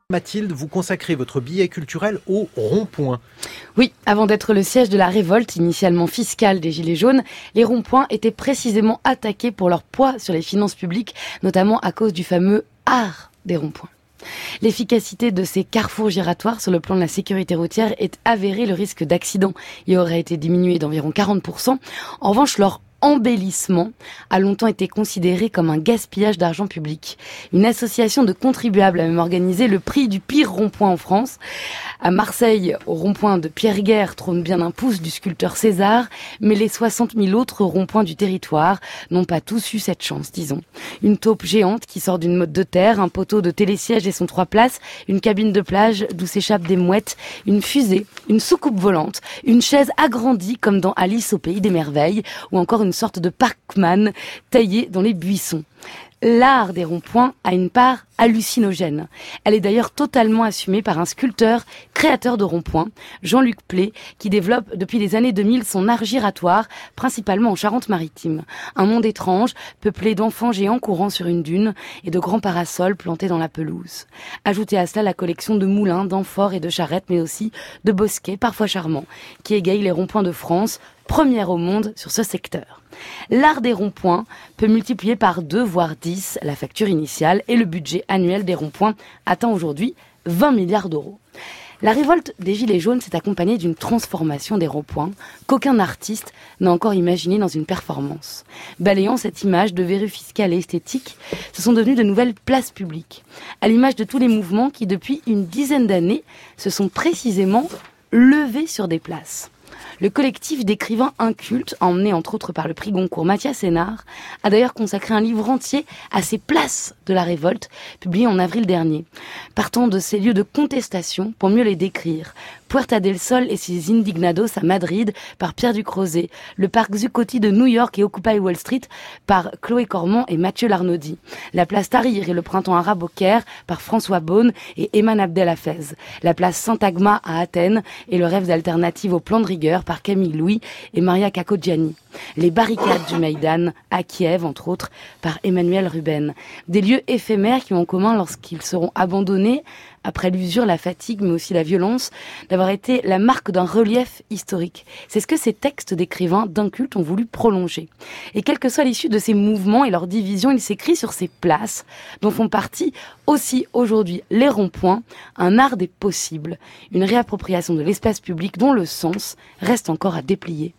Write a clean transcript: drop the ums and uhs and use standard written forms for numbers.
Mathilde, vous consacrez votre billet culturel au rond-point. Oui, avant d'être le siège de la révolte, initialement fiscale des Gilets jaunes, les ronds-points étaient précisément attaqués pour leur poids sur les finances publiques, notamment à cause du fameux art des ronds-points. L'efficacité de ces carrefours giratoires sur le plan de la sécurité routière est avérée, le risque d'accident y aurait été diminué d'environ 40%. En revanche, leur embellissement a longtemps été considéré comme un gaspillage d'argent public. Une association de contribuables a même organisé le prix du pire rond-point en France. À Marseille, au rond-point de Pierre-Guerre, trône bien un pouce du sculpteur César, mais les 60 000 autres ronds-points du territoire n'ont pas tous eu cette chance, disons. Une taupe géante qui sort d'une motte de terre, un poteau de télésiège et son 3 places, une cabine de plage d'où s'échappent des mouettes, une fusée, une soucoupe volante, une chaise agrandie comme dans Alice au pays des merveilles, ou encore une sorte de Pac-Man taillé dans les buissons. L'art des ronds-points a une part hallucinogène. Elle est d'ailleurs totalement assumée par un sculpteur créateur de ronds-points, Jean-Luc Plé, qui développe depuis les années 2000 son art giratoire, principalement en Charente-Maritime. Un monde étrange, peuplé d'enfants géants courant sur une dune et de grands parasols plantés dans la pelouse. Ajoutez à cela la collection de moulins, d'amphores et de charrettes, mais aussi de bosquets, parfois charmants, qui égayent les ronds-points de France, première au monde sur ce secteur. L'art des ronds-points peut multiplier par 2 voire 10 la facture initiale et le budget annuel des ronds-points atteint aujourd'hui 20 milliards d'euros. La révolte des Gilets jaunes s'est accompagnée d'une transformation des ronds-points qu'aucun artiste n'a encore imaginé dans une performance. Balayant cette image de verrue fiscale et esthétique, ce sont devenues de nouvelles places publiques, à l'image de tous les mouvements qui, depuis une dizaine d'années, se sont précisément levés sur des places. Le collectif d'écrivains incultes, emmené entre autres par le prix Goncourt Mathias Sénard, a d'ailleurs consacré un livre entier à ces places de la révolte, publié en avril dernier. Partant de ces lieux de contestation pour mieux les décrire. Puerta del Sol et ses Indignados à Madrid par Pierre Ducrozet, le parc Zuccotti de New York et Occupy Wall Street par Chloé Cormand et Mathieu Larnaudy, la place Tahrir et le printemps arabe au Caire par François Beaune et Eman Abdel Hafez, la place Sant'Agma à Athènes et le rêve d'alternative au plan de rigueur par Camille Louis et Maria Kakodjani, les barricades du Maïdan à Kiev entre autres par Emmanuel Ruben, des lieux éphémères qui ont en commun lorsqu'ils seront abandonnés après l'usure, la fatigue, mais aussi la violence, d'avoir été la marque d'un relief historique. C'est ce que ces textes d'écrivains d'inculte ont voulu prolonger. Et quelle que soit l'issue de ces mouvements et leur division, il s'écrit sur ces places, dont font partie aussi aujourd'hui les ronds-points, un art des possibles, une réappropriation de l'espace public dont le sens reste encore à déplier.